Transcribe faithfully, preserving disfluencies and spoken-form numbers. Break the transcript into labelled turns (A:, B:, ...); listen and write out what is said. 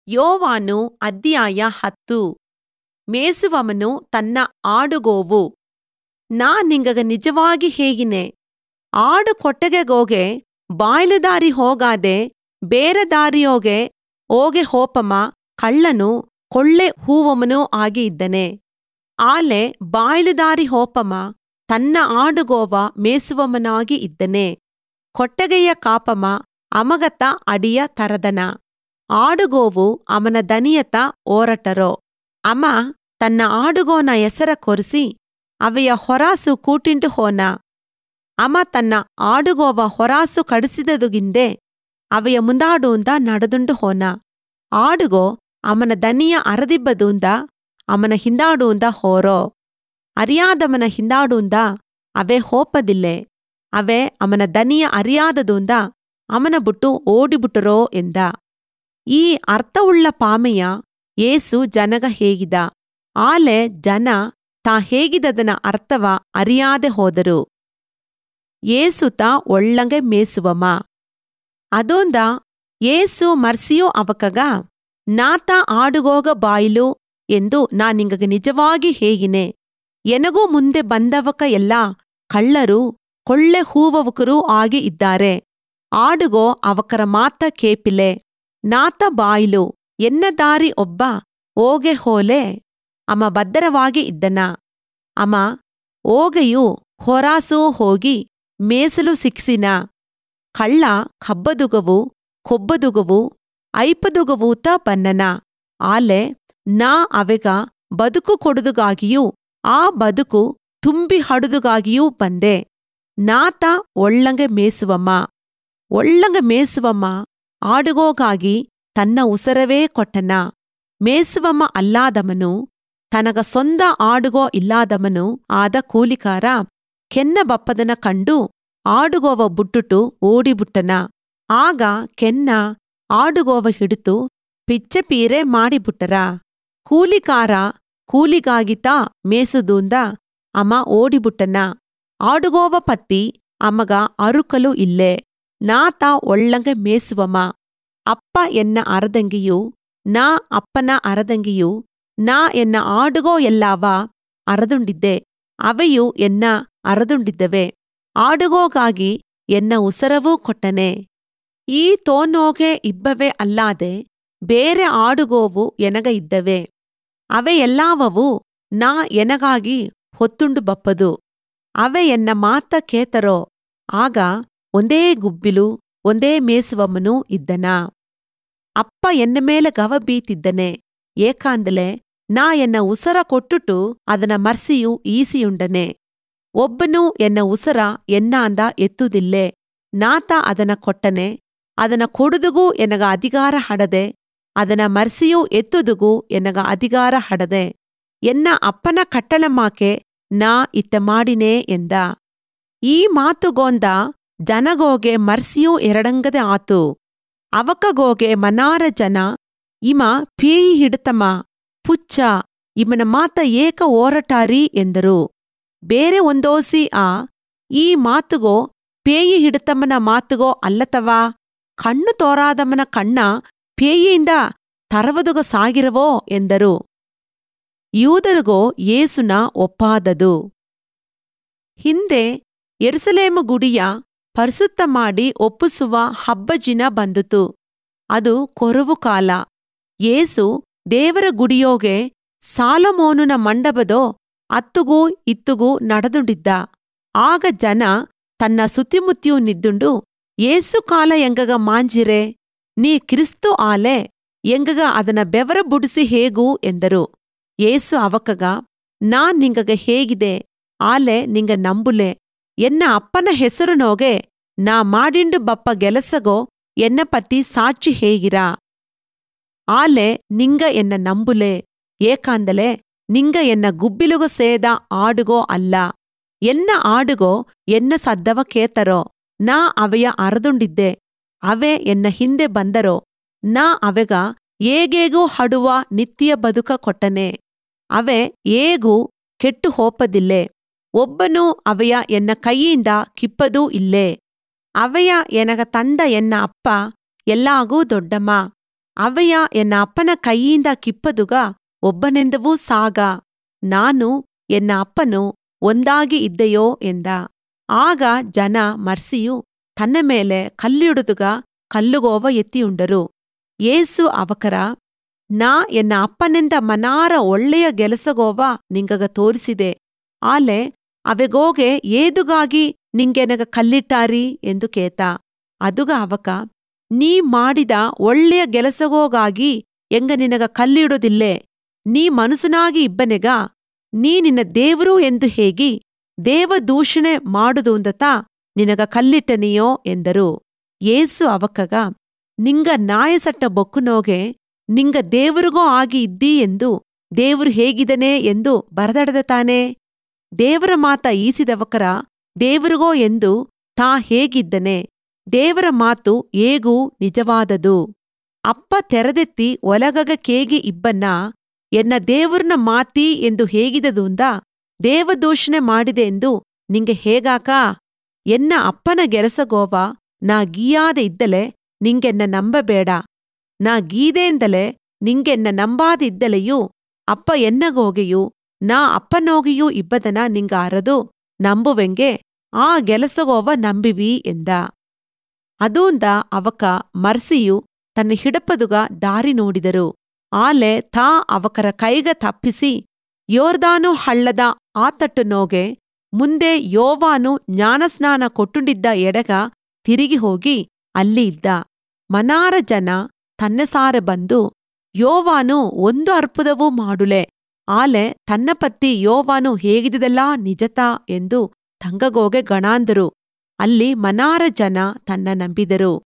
A: ಯೋವಾನು ಅಧ್ಯಾಯ ಹತ್ತು. ಮೇಸುವವನು ತನ್ನ ಆಡುಗೋವು. ನಾ ನಿಂಗಗ ನಿಜವಾಗಿ ಹೇಗಿನೆ, ಆಡು ಕೊಟ್ಟಗೆಗೋಗೆ ಬಾಯ್ಲುದಾರಿ ಹೋಗಾದೆ ಬೇರೆ ದಾರಿಯೋಗೆ ಓಗೆ ಹೋಪಮ ಕಳ್ಳನು ಕೊಳ್ಳೆ ಹೂವಮನೂ ಆಗಿ ಇದ್ದನೆ. ಆಲೆ ಬಾಯ್ಲುದಾರಿ ಹೋಪಮ ತನ್ನ ಆಡುಗೋವ ಮೇಸುವಮನಾಗಿ ಇದ್ದನೆ. ಕೊಟ್ಟಗೆಯ ಕಾಪಮ ಅಮಗತ ಅಡಿಯ ತರದನ. ಆಡುಗೋವು ಅಮನ ದನಿಯತ ಓರಟರೋ. ಅಮ ತನ್ನ ಆಡುಗೋನ ಎಸರ ಕೊರಿಸಿ ಅವೆಯ ಹೊರಾಸು ಕೂಟಿಂಟು ಹೋನ. ಅಮ ತನ್ನ ಆಡುಗೋವ ಹೊರಾಸು ಕಡಿಸಿದದುಗಿಂದೆ ಅವೆಯ ಮುಂದಾಡೂಂದ ನಡೆದುಂಡು ಹೋನ. ಆಡುಗೋ ಅಮನ ದನಿಯ ಅರದಿಬ್ಬದೂಂದ ಅಮನ ಹಿಂದಾಡೂಂದ ಹೋರೋ. ಅರಿಯಾದಮನ ಹಿಂದಾಡೂಂದ ಅವೇ ಹೋಪದಿಲ್ಲೆ. ಅವೇ ಅಮನ ದನಿಯ ಅರಿಯಾದದೂಂದ ಅಮನ ಬುಟ್ಟು ಓಡಿಬುಟರೋ ಎಂದ. ಈ ಅರ್ಥವುಳ್ಳ ಪಾಮೆಯ ಏಸು ಜನಗ ಹೇಗಿದ. ಆಲೆ ಜನ ತಾ ಹೇಗಿದದನ ಅರ್ಥವ ಅರಿಯಾದೆ ಹೋದರು. ಏಸುತ ಒಳ್ಳಂಗೆ ಮೇಸುವಮ. ಅದೊಂದ ಏಸು ಮರ್ಸಿಯೋ ಅವಕಗ, ನಾತ ಆಡುಗೋಗ ಬಾಯಿಲು ಎಂದು ನಾ ನಿಂಗಗ ನಿಜವಾಗಿ ಹೇಗಿನೆ. ಎನಗೂ ಮುಂದೆ ಬಂದವಕ ಎಲ್ಲ ಕಳ್ಳರು ಕೊಳ್ಳೆ ಹೂವವಕರೂ ಆಗಿ ಇದ್ದಾರೆ. ಆಡುಗೋ ಅವಕರ ಮಾತ ಕೇಪಿಲೆ. ನಾತ ಬಾಯಿಲು ಎನ್ನ ದಾರಿ ಒಬ್ಬ ಓಗೆ ಹೋಲೆ ಅಮ ಭದ್ರವಾಗಿ ಇದ್ದನ. ಅಮ ಓಗೆಯು ಹೊರಾಸೂ ಹೋಗಿ ಮೇಸಲು ಸಿಕ್ಸಿನ. ಕಳ್ಳ ಕಬ್ಬದುಗವು ಕೊಬ್ಬದುಗವು ಐಪದುಗವೂತ ಬನ್ನನ. ಆಲೆ ನಾ ಅವೆಗ ಬದುಕು ಕೊಡುದುಗಾಗಿಯೂ ಆ ಬದುಕು ತುಂಬಿ ಹಡುದುಗಾಗಿಯೂ ಬಂದೆ. ನಾತ ಒಳ್ಳಂಗೆ ಮೇಸುವಮ್ಮ. ಒಳ್ಳಂಗೆ ಮೇಸುವಮ್ಮ ಆಡುಗೋಗಾಗಿ ತನ್ನ ಉಸರವೇ ಕೊಟ್ಟನ. ಮೇಸುವಮ್ಮ ಅಲ್ಲಾದಮನು ತನಗ ಸೊಂದ ಆಡುಗೋ ಇಲ್ಲಾದಮನು ಆದ ಕೂಲಿಕಾರ ಕೆನ್ನ ಬಪ್ಪದನ ಕಂಡು ಆಡುಗೋವ ಬುಟ್ಟುಟು ಓಡಿಬುಟ್ಟನ. ಆಗ ಕೆನ್ನ ಆಡುಗೋವ ಹಿಡಿತು ಪಿಚ್ಚಪೀರೆ ಮಾಡಿಬುಟ್ಟರ. ಕೂಲಿಕಾರ ಕೂಲಿಗಾಗಿತಾ ಮೇಸುದೂಂದ ಅಮ ಓಡಿಬುಟ್ಟನ. ಆಡುಗೋವ ಪತ್ತಿ ಅಮಗ ಅರುಕಲು ಇಲ್ಲೆ. ನಾತ ಒಳ್ಳಂಗೆ ಮೇಸುವಮ. ಅಪ್ಪ ಎನ್ನ ಅರದಂಗಿಯು ನಾ ಅಪ್ಪನ ಅರದಂಗಿಯು. ನಾ ಎನ್ನ ಆಡುಗೋ ಎಲ್ಲಾವ ಅರದುಂಡಿದ್ದೆ. ಅವೆಯು ಎನ್ನ ಅರದುಂಡಿದ್ದವೆ. ಆಡುಗೋಗಾಗಿ ಎನ್ನ ಉಸರವೂ ಕೊಟ್ಟನೆ. ಈ ತೋನೋಗೆ ಇಬ್ಬವೇ ಅಲ್ಲಾದೆ ಬೇರೆ ಆಡುಗೋವು ಎನಗ ಇದ್ದವೆ. ಅವೆ ಎಲ್ಲಾವವು ನಾ ಎನಗಾಗಿ ಹೊತ್ತುಂಡು ಬಪ್ಪದು. ಅವೆ ಎನ್ನ ಮಾತ ಕೇತರೋ. ಆಗ ಒಂದೇ ಗುಬ್ಬಿಲು ಒಂದೇ ಮೇಸುವಮ್ಮನೂ ಇದ್ದನ. ಅಪ್ಪ ಎನ್ನ ಮೇಲೆ ಗವ ಬೀತಿದ್ದನೆ. ಏಕಾಂದಲೆ ನಾ ಎನ್ನ ಉಸರ ಕೊಟ್ಟುಟು ಅದನ ಮರ್ಸಿಯು ಈಸಿಯುಂಡನೆ. ಒಬ್ಬನೂ ಎನ್ನ ಉಸರ ಎನ್ನಾಂದ ಎತ್ತುದಿಲ್ಲೆ. ನಾತ ಅದನ ಕೊಟ್ಟನೆ. ಅದನ ಕೊಡುದುಗೂ ಎನಗ ಅಧಿಕಾರ ಹಡದೆ. ಅದನ ಮರ್ಸಿಯೂ ಎತ್ತುದುಗೂ ಎನಗ ಅಧಿಕಾರ ಹಡದೆ. ಎನ್ನ ಅಪ್ಪನ ಕಟ್ಟಳಮಾಕೆ ನಾ ಇತ್ತ ಮಾಡಿನೇ ಎಂದ. ಈ ಮಾತುಗೋಂದ ಜನಗೋಗೆ ಮರ್ಸಿಯೂ ಎರಡಂಗದೆ ಆತು. ಅವಕಗೋಗೆ ಮನಾರ ಜನ ಇಮ ಪೇಯಿ ಹಿಡತಮ ಪುಚ್ಚ ಇಮನ ಮಾತ ಏಕ ಓರಟಾರಿ ಎಂದರು. ಬೇರೆ ಒಂದೋಸಿ ಆ ಈ ಮಾತುಗೋ ಪೇಯಿ ಹಿಡತಮನ ಮಾತುಗೋ ಅಲ್ಲತವಾ. ಕಣ್ಣು ತೋರಾದಮನ ಕಣ್ಣ ಪೇಯಿಯಿಂದ ತರವದುಗ ಸಾಗಿರವೋ ಎಂದರು. ಯೂದರಿಗೋ ಏಸುನ ಒಪ್ಪಾದದು. ಹಿಂದೆ ಯೆರೂಸಲೇಮ ಗುಡಿಯ ಪರಿಸುತ್ತ ಮಾಡಿ ಒಪ್ಪಿಸುವ ಹಬ್ಬಜಿನ ಬಂದುತು. ಅದು ಕೊರವು ಕಾಲ. ಏಸು ದೇವರ ಗುಡಿಯೋಗೆ ಸಾಲಮೋನನ ಮಂಡಪದೋ ಅತ್ತುಗೂ ಇತ್ತುಗೂ ನಡೆದುಂಡಿದ್ದ. ಆಗ ಜನ ತನ್ನ ಸುತ್ತಿಮುತ್ತಿಯೂ ನಿದ್ದುಂಡು, ಏಸು ಕಾಲ ಎಂಗಗ ಮಾಂಜಿರೆ, ನೀ ಕ್ರಿಸ್ತು ಆಲೆ ಎಂಗಗ ಅದನ ಬೆವರ ಬುಡಿಸಿ ಹೇಗೂ ಎಂದರು. ಏಸು ಅವಕಗ, ನಾನ್ ನಿಂಗಗ ಹೇಗಿದೆ ಆಲೆ ನಿಂಗ ನಂಬುಲೆ. ಎನ್ನ ಅಪ್ಪನ ಹೆಸರುನೋಗೆ ನಾ ಮಾಡಿಂಡು ಬಪ್ಪ ಗೆಲಸಗೋ ಎನ್ನ ಪತ್ತಿ ಸಾಕ್ಷಿ ಹೇಗಿರ. ಆಲೆ ನಿಂಗ ಎನ್ನ ನಂಬುಲೆ. ಏಕಾಂದಲೆ ನಿಂಗ ಎನ್ನ ಗುಬ್ಬಿಲುಗ ಸೇದ ಆಡುಗೋ ಅಲ್ಲ. ಎನ್ನ ಆಡುಗೋ ಎನ್ನ ಸದ್ದವ ಕೇತರೋ. ನಾ ಅವೆಯ ಅರದುಂಡಿದ್ದೆ. ಅವೆ ಎನ್ನ ಹಿಂದೆ ಬಂದರೋ. ನಾ ಅವೆಗ ಏಗೇಗೂ ಹಡುವ ನಿತ್ಯ ಬದುಕ ಕೊಟ್ಟನೆ. ಅವೆ ಏಗೂ ಕೆಟ್ಟು ಹೋಪದಿಲ್ಲೆ. ಒಬ್ಬನೂ ಅವೆಯ ಎನ್ನ ಕೈಯಿಂದ ಕಿಪ್ಪದೂ ಇಲ್ಲೇ. ಅವೆಯ ಎನಗ ತಂದ ಎನ್ನ ಅಪ್ಪ ಎಲ್ಲಾಗೂ ದೊಡ್ಡಮ್ಮ. ಅವಯ ಎನ್ನ ಅಪ್ಪನ ಕೈಯಿಂದ ಕಿಪ್ಪದುಗ ಒಬ್ಬನೆಂದವೂ ಸಾಗ ನಾನು ಎನ್ನ ಅಪ್ಪನು ಒಂದಾಗಿ ಇದ್ದೆಯೋ ಎಂದ. ಆಗ ಜನ ಮರ್ಸಿಯು ತನ್ನ ಮೇಲೆ ಕಲ್ಲಿಡುದುಗ ಕಲ್ಲುಗೋವ ಎತ್ತಿಯುಂಡರು. ಏಸು ಅವಕರ ನಾ ಎನ್ನ ಅಪ್ಪನೆಂದ ಮನಾರ ಒಳ್ಳೆಯ ಗೆಲಸಗೋವ ನಿಂಗಗ ತೋರಿಸಿದೆ, ಆಲೆ ಅವೆಗೋಗೆ ಏದುಗಾಗಿ ನಿಂಗೆನಗ ಕಲ್ಲಿಟ್ಟಾರಿ ಎಂದು ಕೇತ. ಅದುಗ ಅವಕ ನೀ ಮಾಡಿದ ಒಳ್ಳೆಯ ಗೆಲಸಗೋಗಾಗಿ ಎಂಗ ನಿನಗ ಕಲ್ಲಿಡುದಿಲ್ಲೆ, ನೀ ಮನುಸನಾಗಿ ಇಬ್ಬನೆಗ ನೀ ನಿನ್ನ ದೇವರು ಎಂದು ಹೇಗಿ ದೇವದೂಷಣೆ ಮಾಡುದುಂದತ ನಿನಗ ಕಲ್ಲಿಟ್ಟನಿಯೋ ಎಂದರು. ಏಸು ಅವಕಗ ನಿಂಗ ನಾಯಸಟ್ಟ ಬೊಕ್ಕುನೋಗೆ ನಿಂಗ ದೇವರಿಗೋ ಆಗಿ ಇದ್ದೀ ಎಂದು ದೇವರು ಹೇಗಿದನೆ ಎಂದು ಬರದಡದ ತಾನೇ. ದೇವರ ಮಾತ ಈಸಿದವಕರ ದೇವರಿಗೋ ಎಂದು ತಾ ಹೇಗಿದ್ದನೆ, ದೇವರ ಮಾತು ಏಗೂ ನಿಜವಾದದು. ಅಪ್ಪ ತೆರದೆತ್ತಿ ಒಲಗಗ ಕೇಗಿ ಇಬ್ಬನ್ನ ಎನ್ನ ದೇವರನ ಮಾತೀ ಎಂದು ಹೇಗಿದದುಂದ ದೇವದೂಷಣೆ ಮಾಡಿದೆ ಎಂದು ನಿಂಗೆ ಹೇಗಾಕ. ಎನ್ನ ಅಪ್ಪನ ಗೆಲಸಗೋವ ನಾ ಗೀಯಾದೆ ಇದ್ದಲೆ ನಿಂಗೆನ್ನ ನಂಬಬೇಡ, ನಾ ಗೀದೇಂದಲೆ ನಿಂಗೆನ್ನ ನಂಬಾದೆ ಇದ್ದಲೆಯೂ ಅಪ್ಪ ಎನ್ನಗೋಗೆಯೂ ನಾ ಅಪ್ಪನೋಗೆಯೂ ಇಬ್ಬದನ ನಿಂಗ ಅರದು ನಂಬುವೆಂಗೆ ಆ ಗೆಲಸಗೋವ ನಂಬಿವಿ ಎಂದ. ಅದೂಂದ ಅವಕ ಮರ್ಸಿಯು ತನ್ನ ಹಿಡಪದುಗ ದಾರಿ ನೋಡಿದರು. ಆಲೆ ತಾ ಅವಕರ ಕೈಗ ತಪ್ಪಿಸಿ ಯೋರ್ದಾನು ಹಳ್ಳದ ಆತಟ್ಟು ನೋಗೆ ಮುಂದೆ ಯೋವಾನು ಜ್ಞಾನಸ್ನಾನ ಕೊಟ್ಟುಂಡಿದ್ದ ಎಡಗ ತಿರುಗಿ ಹೋಗಿ ಅಲ್ಲಿ ಇದ್ದ. ಮನಾರ ಜನ ತನ್ನ ಸಾರೆ ಬಂದು ಯೋವಾನು ಒಂದು ಅರ್ಪುದವೂ ಮಾಡುಲೆ, ಆಲೆ ತನ್ನ ಪತ್ತಿ ಯೋವಾನು ಹೇಗಿದೆಲ್ಲ ನಿಜತಾ ಎಂದು ತಂಗಗೋಗೆ ಗಣಾಂದರು. ಅಲ್ಲಿ ಮನಾರ ಜನ ತನ್ನ ನಂಬಿದರು.